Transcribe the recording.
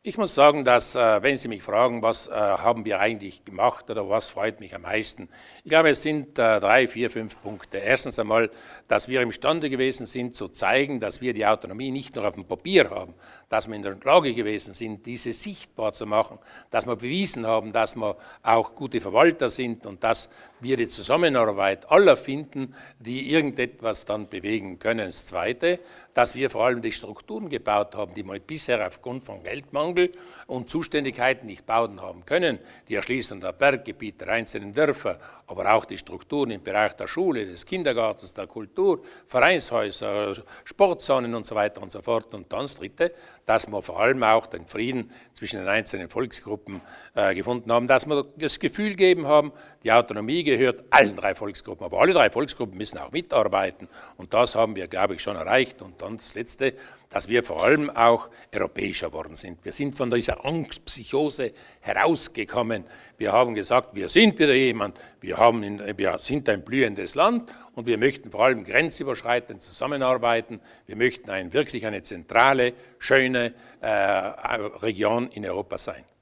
Ich muss sagen, dass, wenn Sie mich fragen, was haben wir eigentlich gemacht oder was freut mich am meisten, ich glaube, es sind 3, 4, 5 Punkte. Erstens einmal, dass wir imstande gewesen sind, zu zeigen, dass wir die Autonomie nicht nur auf dem Papier haben, dass wir in der Lage gewesen sind, diese sichtbar zu machen, dass wir bewiesen haben, dass wir auch gute Verwalter sind und dass wir die Zusammenarbeit aller finden, die irgendetwas dann bewegen können. Das Zweite, dass wir vor allem die Strukturen gebaut haben, die wir bisher aufgrund von Geldmangel und Zuständigkeiten nicht bauen haben können, die Erschließung der Berggebiete, der einzelnen Dörfer, aber auch die Strukturen im Bereich der Schule, des Kindergartens, der Kultur, Vereinshäuser, Sportzonen und so weiter und so fort. Und dann das Dritte, dass wir vor allem auch den Frieden zwischen den einzelnen Volksgruppen gefunden haben, dass wir das Gefühl gegeben haben, die Autonomie gehört allen 3 Volksgruppen, aber alle 3 Volksgruppen müssen auch mitarbeiten und das haben wir, glaube ich, schon erreicht. Und dann das Letzte, dass wir vor allem auch europäischer geworden sind. Wir sind von dieser Angstpsychose herausgekommen. Wir haben gesagt, wir sind wieder jemand, wir sind ein blühendes Land und wir möchten vor allem grenzüberschreitend zusammenarbeiten. Wir möchten wirklich eine zentrale, schöne Region in Europa sein.